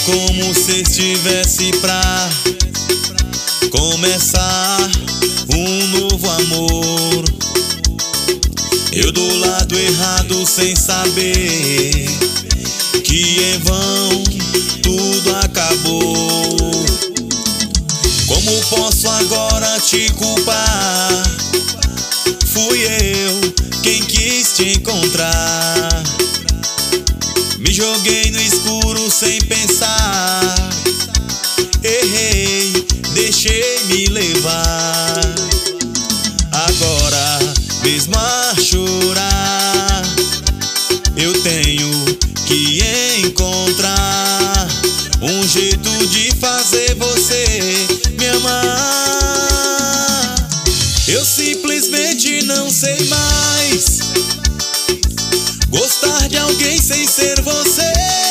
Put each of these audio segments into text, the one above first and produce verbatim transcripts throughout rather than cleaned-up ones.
como se estivesse pra começar um novo amor. Eu do lado errado sem saber que em vão tudo acabou. Como posso agora te culpar? Fui eu quem quis te encontrar. Me joguei no escuro sem pensar. Errei, deixei me levar. Agora, mesmo a chorar, eu tenho que encontrar um jeito de fazer você me amar. Eu simplesmente não sei mais gostar de alguém sem ser você.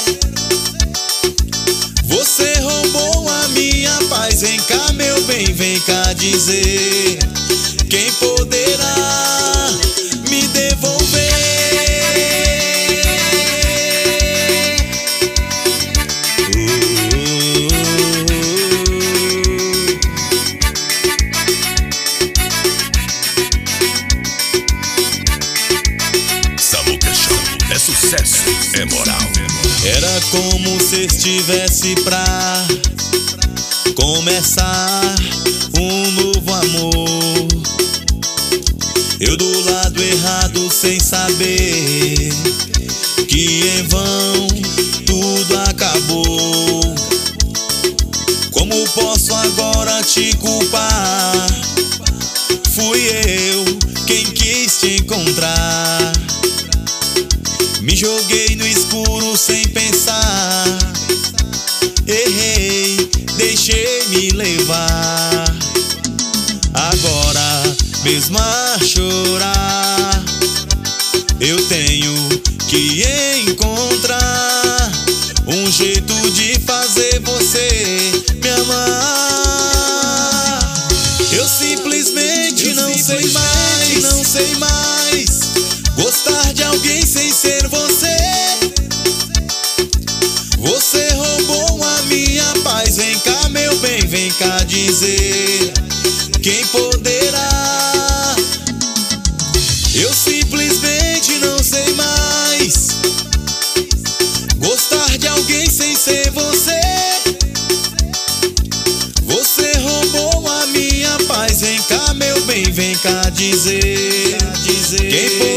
Você roubou a minha paz. Vem cá, meu bem, vem cá dizer quem poderá me devolver. Samuca Show é sucesso, é moral. Era como se estivesse pra começar um novo amor. Eu do lado errado sem saber que em vão tudo acabou. Como posso agora te culpar? Fui eu quem quis te encontrar. Me joguei no escuro sem pensar. Errei, deixei me levar. Agora, mesmo a chorar, eu tenho que encontrar um jeito de fazer você me amar. Eu simplesmente Eu não simplesmente sei mais, não sei mais gostar de alguém sem ser você. Você roubou a minha paz. Vem cá, meu bem, vem cá dizer quem poderá. Eu simplesmente não sei mais gostar de alguém sem ser você. Você roubou a minha paz. Vem cá, meu bem, vem cá dizer, dizer quem poderá.